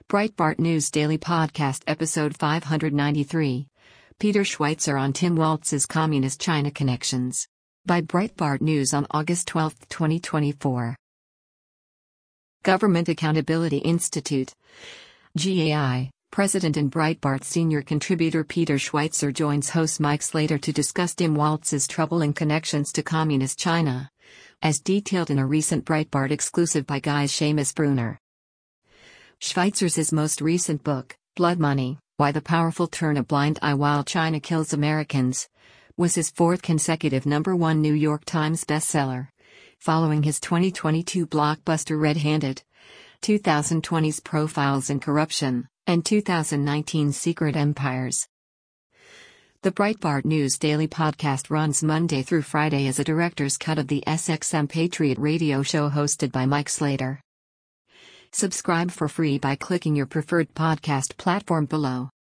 Breitbart News Daily Podcast Episode 593. Peter Schweizer on Tim Walz's Communist China Connections. By Breitbart News on August 12, 2024. Government Accountability Institute. GAI, President and Breitbart senior contributor Peter Schweizer joins host Mike Slater to discuss Tim Walz's troubling connections to Communist China, as detailed in a recent Breitbart exclusive by Guy's Seamus Bruner. Schweizer's most recent book, Blood Money: Why the Powerful Turn a Blind Eye While China Kills Americans, was his fourth consecutive #1 New York Times bestseller, following his 2022 blockbuster Red-Handed, 2020's Profiles in Corruption, and 2019's Secret Empires. The Breitbart News Daily Podcast runs Monday through Friday as a director's cut of the SXM Patriot radio show hosted by Mike Slater. Subscribe for free by clicking your preferred podcast platform below.